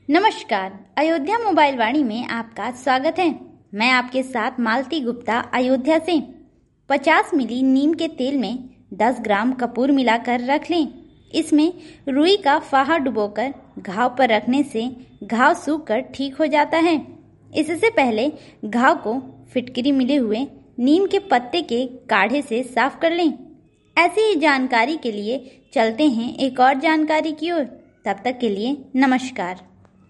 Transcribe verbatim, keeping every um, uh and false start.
नमस्कार। अयोध्या मोबाइल वाणी में आपका स्वागत है। मैं आपके साथ मालती गुप्ता अयोध्या से। पचास मिली नीम के तेल में दस ग्राम कपूर मिलाकर रख लें। इसमें रुई का फाहा डुबोकर घाव पर रखने से घाव सूखकर ठीक हो जाता है। इससे पहले घाव को फिटकरी मिले हुए नीम के पत्ते के काढ़े से साफ कर लें। ऐसी ही जानकारी के लिए चलते हैं एक और जानकारी की ओर। तब तक के लिए नमस्कार।